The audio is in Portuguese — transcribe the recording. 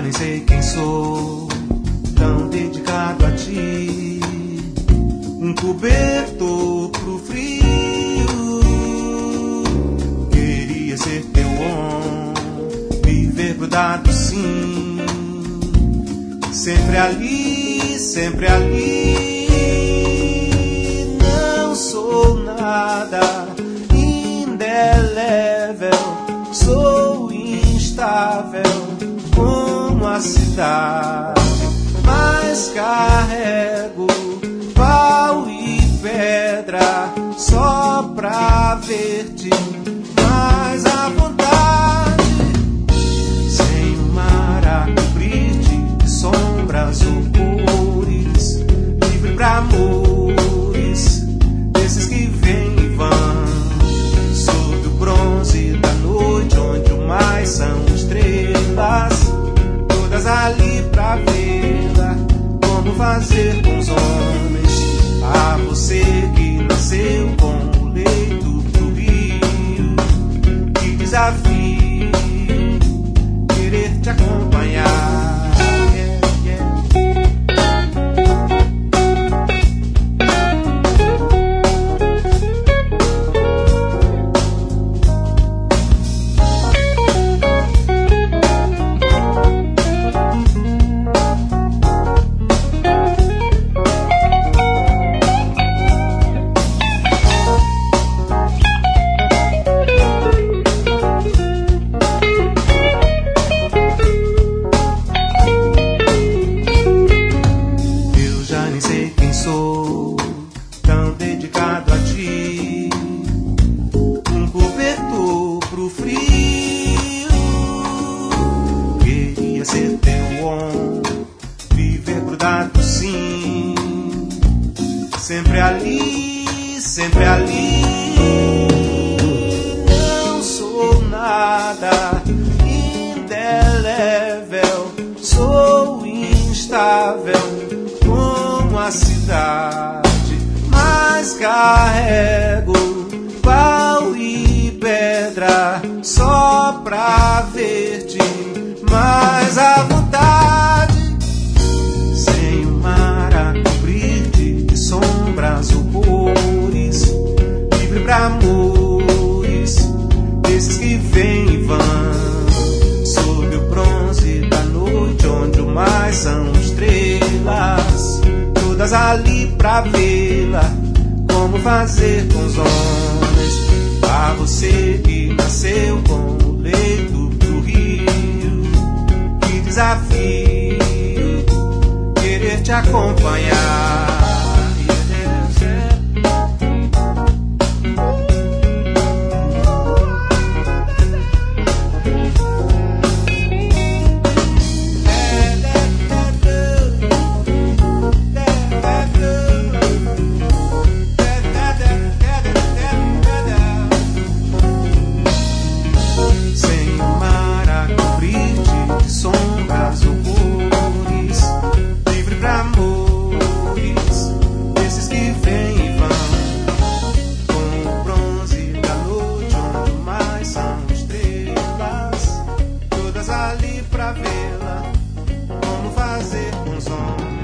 nem sei quem sou, tão dedicado a ti. Um cobertor pro frio, queria ser teu homem, viver grudado sim, sempre ali, sempre ali. Não sou nada indelével, sou instável como a cidade, mas carrego pau e pedra só pra ver-te mais à vontade. Sem o mar a cobrir-te de sombras ou cores, livre pra amores desses que vêm e vão, sob o bronze da noite onde o mais são estrelas, todas ali pra vê-la, como fazer com os homens. A você que nasceu com o leito do rio, que desafio querer te acompanhar. Tão dedicado a ti, um cobertor pro frio, queria ser teu homem, viver grudado sim, sempre ali, sempre ali. Não sou nada indelével, sou instável como a cidade, mas carrego pau e pedra só pra ver-te mais à vontade. Sem o mar a cobrir-te de sombras ou cores, livre pra amores desses que vêm e vão, sob o bronze da noite onde o mais são estrelas, todas ali pra vê-la, como fazer com os homens. A você que nasceu com o leito do rio, que desafio querer te acompanhar. Ali pra vê-la, como fazer com os homens.